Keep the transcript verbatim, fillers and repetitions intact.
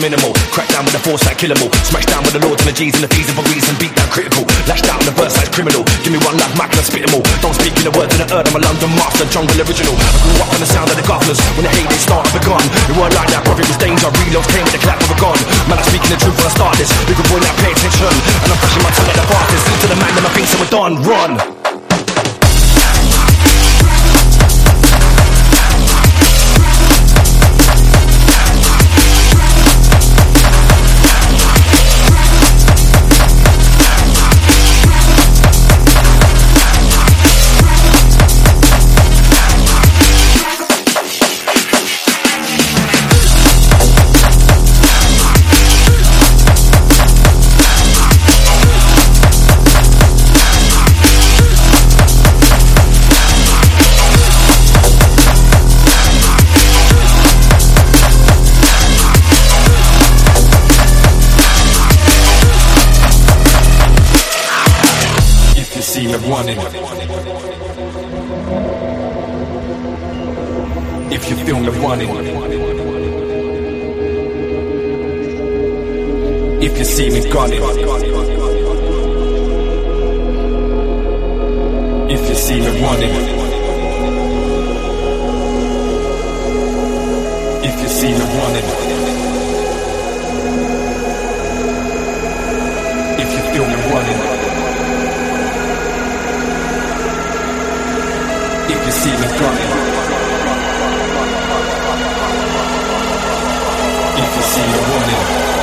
minimal. Crack down with the force like kill 'em all. Smash down with the lords and the G's and the V's and for reason. Beat down critical. Lashed out in the verse like criminal. Give me one like Mac and I spit 'em all. Don't speak in the words of the earth. I'm a London master, jungle original. I grew up on the sound of the governors. When the heyday started begun. It weren't like that, brother, it was danger. Reloads came with the clap of a gun. Man, I'm speaking the truth when I start this. Big boy, now pay attention. And I'm pushing my tongue at the fastest. To the man that my things so we're done. Run. See me running. If you feel me running. If you see me gunning. If you see me running. If you see me running. If you feel me running. If you see me running, if you see me running.